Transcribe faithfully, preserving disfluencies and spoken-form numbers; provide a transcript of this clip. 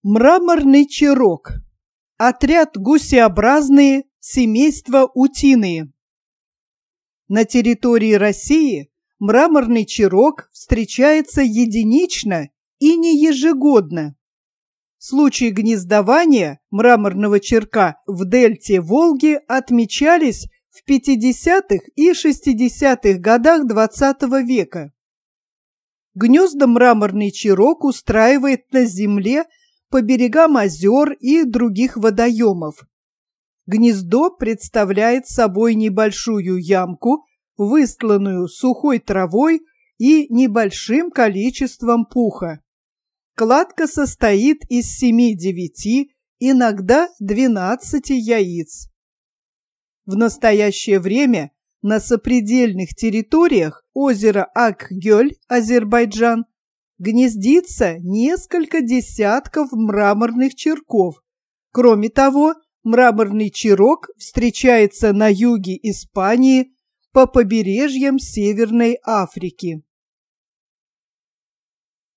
Мраморный черок. Отряд гусеобразные, семейство утиные. На территории России мраморный черок встречается единично и не ежегодно. Случаи гнездования мраморного черка в дельте Волги отмечались в пятидесятых и шестидесятых годах двадцатого века. Гнезда мраморный черок устраивает на земле по берегам озер и других водоемов. Гнездо представляет собой небольшую ямку, выстланную сухой травой и небольшим количеством пуха. Кладка состоит из семи-девяти, иногда двенадцати яиц. В настоящее время на сопредельных территориях озера Акгёль, Азербайджан, гнездится несколько десятков мраморных черков. Кроме того, мраморный черок встречается на юге Испании, по побережьям Северной Африки.